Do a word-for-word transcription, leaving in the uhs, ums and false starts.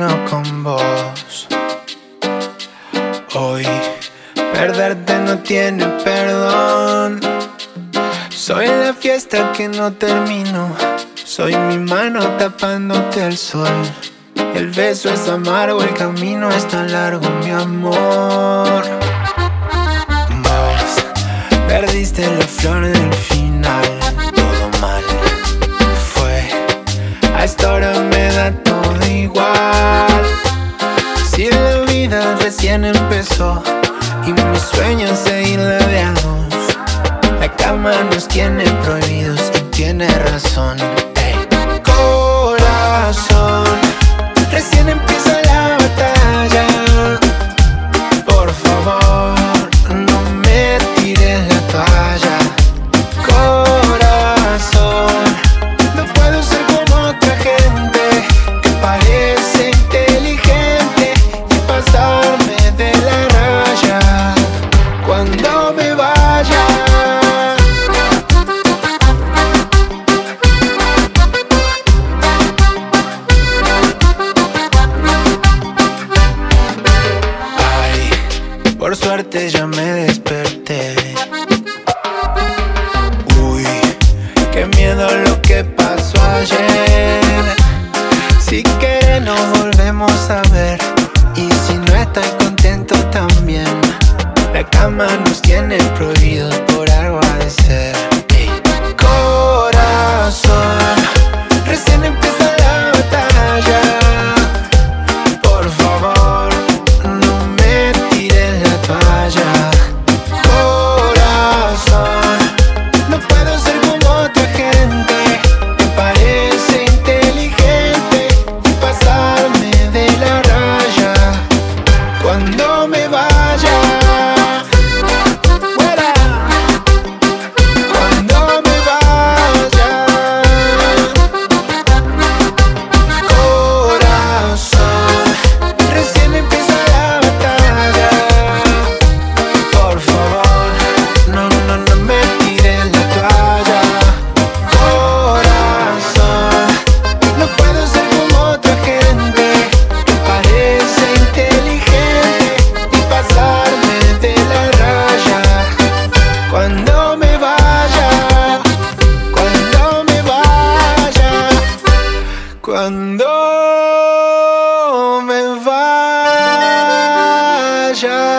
termino con vos. Hoy perderte no tiene perdón. Soy la fiesta que no termino. Soy mi mano tapándote el sol. El beso es amargo, el camino es tan largo, mi amor. Vos perdiste la flor del final. Todo mal fue, a esta hora me da todo igual. Si la vida recién empezó y mi sueño es seguirla de a dos, la cama nos tiene prohibidos y tiene razón. Ey. Corazón, recién empieza la batalla. Por favor, no me tires la toalla. Corazón, no puedo ser como otra gente que parece inteligente y pasarme de la raya cuando me vaya. Por suerte ya me desperté. Uy, qué miedo lo que pasó ayer. Si quieres nos volvemos a ver, y si no estás contento también. La cama nos tiene prohibidos, por algo ha de ser. Ey. Corazón, recién empieza la batalla. Por favor, corazón, no puedo ser como otra gente que parece inteligente y pasarme de la raya cuando me vaya. Fuera. Cuando me vaya. Corazón, recién empieza la batalla. Por favor, no, no, no me tires la toalla. Corazón, no puedo ser como otra gente que parece inteligente y pasarme de la raya cuando me vaya. Cuando me vaya. Cuando me vaya.